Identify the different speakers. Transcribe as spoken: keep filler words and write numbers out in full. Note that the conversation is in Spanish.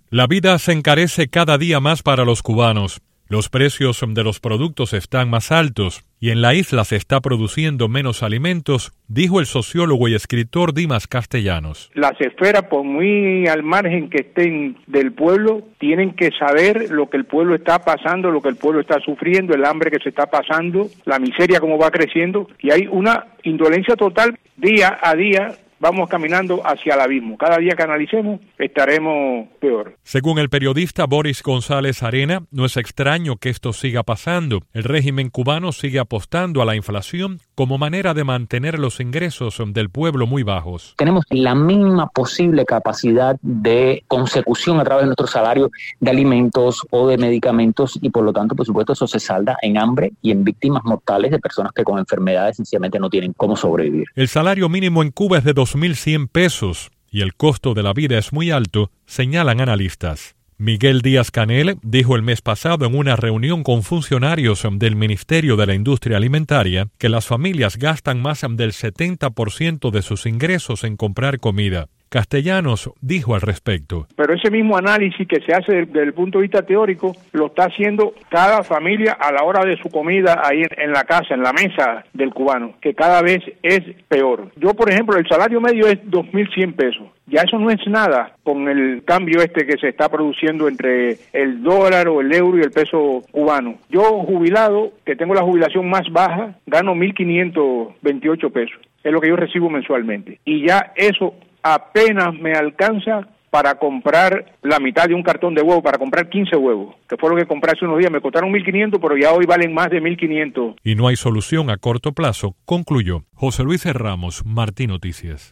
Speaker 1: La vida se encarece cada día más para los cubanos. Los precios de los productos están más altos y en la isla se está produciendo menos alimentos, dijo el sociólogo y escritor Dimas Castellanos.
Speaker 2: Las esferas, por muy al margen que estén del pueblo, tienen que saber lo que el pueblo está pasando, lo que el pueblo está sufriendo, el hambre que se está pasando, la miseria cómo va creciendo, y hay una indolencia total día a día. Vamos caminando hacia el abismo. Cada día que analicemos, estaremos peor.
Speaker 1: Según el periodista Boris González Arena, no es extraño que esto siga pasando. El régimen cubano sigue apostando a la inflación como manera de mantener los ingresos del pueblo muy bajos.
Speaker 3: Tenemos la mínima posible capacidad de consecución a través de nuestro salario de alimentos o de medicamentos y por lo tanto, por supuesto, eso se salda en hambre y en víctimas mortales de personas que con enfermedades sencillamente no tienen cómo sobrevivir.
Speaker 1: El salario mínimo en Cuba es de dos mil cien pesos y el costo de la vida es muy alto, señalan analistas. Miguel Díaz-Canel dijo el mes pasado en una reunión con funcionarios del Ministerio de la Industria Alimentaria que las familias gastan más del setenta por ciento de sus ingresos en comprar comida. Castellanos dijo al respecto.
Speaker 2: Pero ese mismo análisis que se hace desde el punto de vista teórico lo está haciendo cada familia a la hora de su comida ahí en, en la casa, en la mesa del cubano, que cada vez es peor. Yo, por ejemplo, el salario medio es dos mil cien pesos. Ya eso no es nada con el cambio este que se está produciendo entre el dólar o el euro y el peso cubano. Yo, jubilado, que tengo la jubilación más baja, gano mil quinientos veintiocho pesos. Es lo que yo recibo mensualmente. Y ya eso apenas me alcanza para comprar la mitad de un cartón de huevo, para comprar quince huevos, que fue lo que compré hace unos días. Me costaron mil quinientos, pero ya hoy valen más de mil quinientos.
Speaker 1: Y no hay solución a corto plazo, concluyó. José Luis Ramos, Martín Noticias.